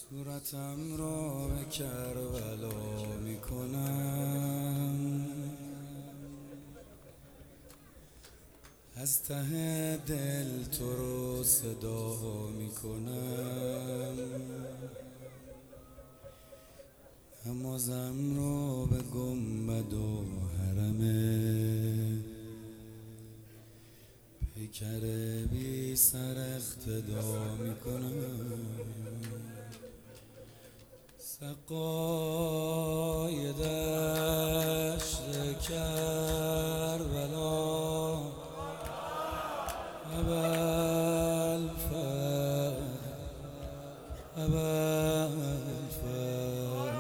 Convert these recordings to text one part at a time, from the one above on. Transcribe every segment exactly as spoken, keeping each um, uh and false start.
صورتم را به کربلا میکنم، از ته دل تو رو صدا میکنم، همازم رو به گنبد و حرمه پیکر بی سر اقتدا میکنم. سقای دشت کربلا ابوالفضل ابوالفضل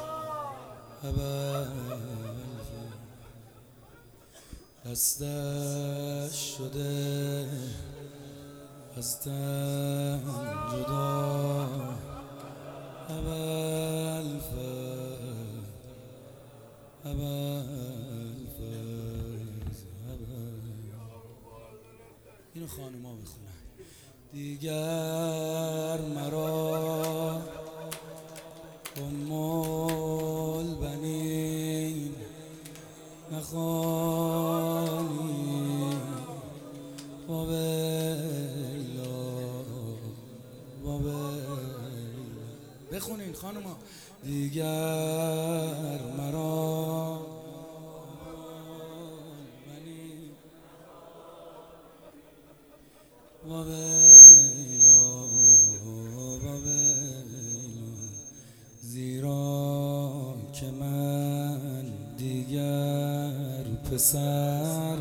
ابوالفضل دستش شده از تن جدا، ابوالفضل ابوالفضل اینو خانوما بخونن. دیگر مرا ام البنین نخوانی و بالله و بالله. بخونین خانوما. دیگر مرا و ویلا و ویلا، زیرا که من دیگر پسر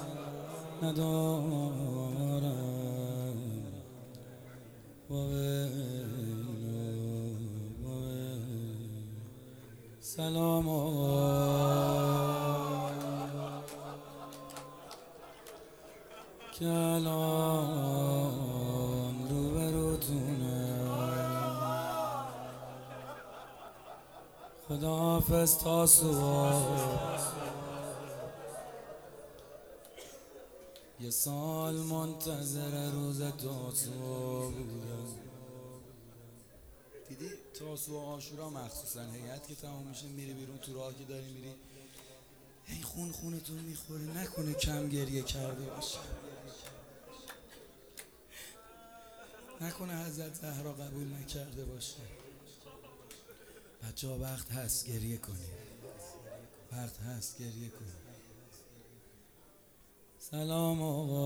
ندارم. و ویلا و ویلا. سلام که الان روبروتونم. خداحافظ تا صبح. یه سال منتظر روز تاسوعا بودم. دیدی تاسوعا و عاشورا مخصوصا هیئت که تمام میشه میری بیرون تو راه که داری میری هی خون خونتون میخوره، نکنه کم گریه کرده باشه، نکنه حضرت زهرا قبول نکرده باشه. بچه ها وقت هست گریه کنی، وقت هست گریه کنی. سلام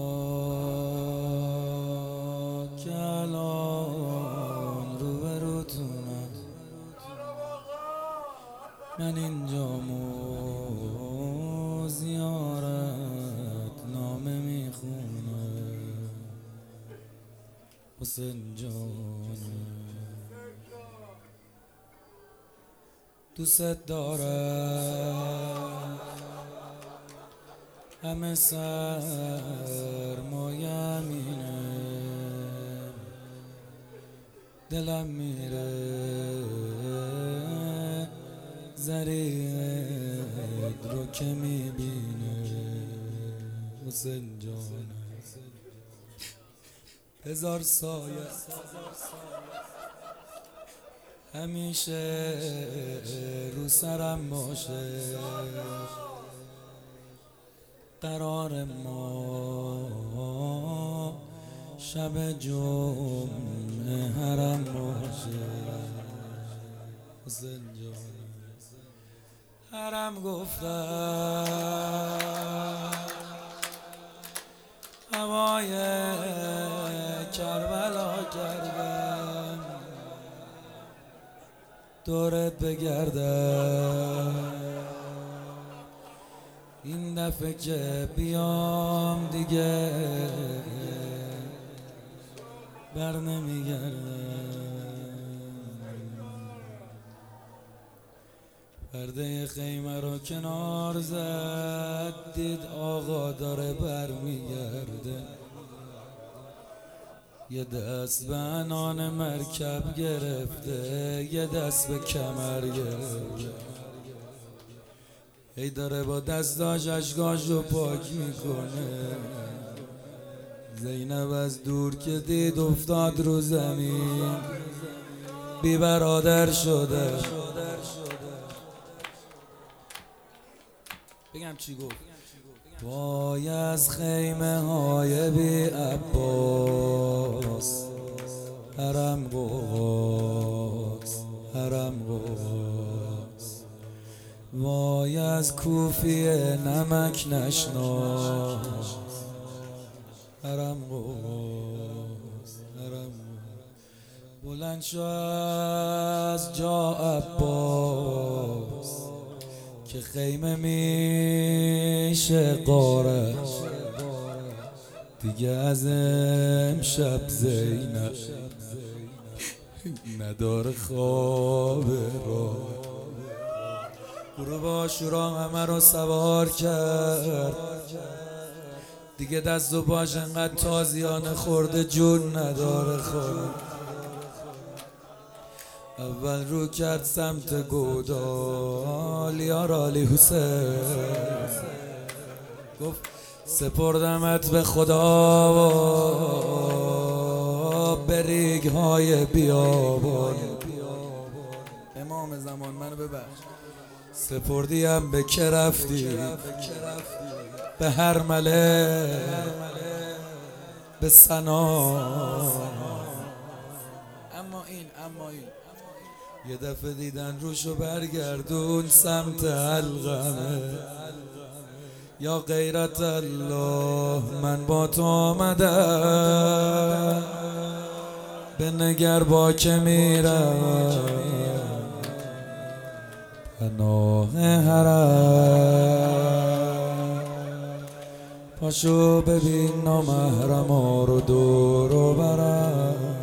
آقا که الان روبروتونم. من اینجامو زیارت نامه میخونم. حسین جانم دوست دارم، همه سرمایه‌مینه، دلم میره زریعت رو که میبینه. حسین جانم هزار سایه همیشه رو سرم باشه، قرار ما شب جمعه حرم باشه. حسین جانم حرم گفتم هوای کربلا کردم، دورت بگردم این دفعه که بیام دیگه بر نمیگردم. پرده خیمه رو کنار زد، دید آقا داره برمیگرده. یه دست به عنان مرکب گرفته، یه دست به کمر گرفته، ای داره با دستاش اشکاش رو پاک میکنه. زینب از دور که دید افتاد رو زمین، بی برادر شده. بگم چی گفت؟ وای از خیمه های بی عباس، حرم قواس حرم قواس. وای از کوفیه نمک نشناس، حرم قواس حرم قواس. بلند شو از جا عباس که خیمه میشه قاره. دیگه از امشب زینب نداره خواب را. غروب عاشورا همه رو سوار کرد، دیگه دست و باش انقدر تازیانه خورده جون نداره خورد. اول رو کرد سمت گودال، یار علی حسین گفت سپردمت به خدا و به ریگ های بیابان. امام زمان منو ببخش، سپردیم به که رفتی؟ به هرمله به سنا. اما این اما این یه دفعه دیدن روشو برگردون سمت علقمه. یا غیرت الله من با تو آمدم، به نگر با که میرم پناه حرم. پاشو ببین نامحرما رو دور و برم.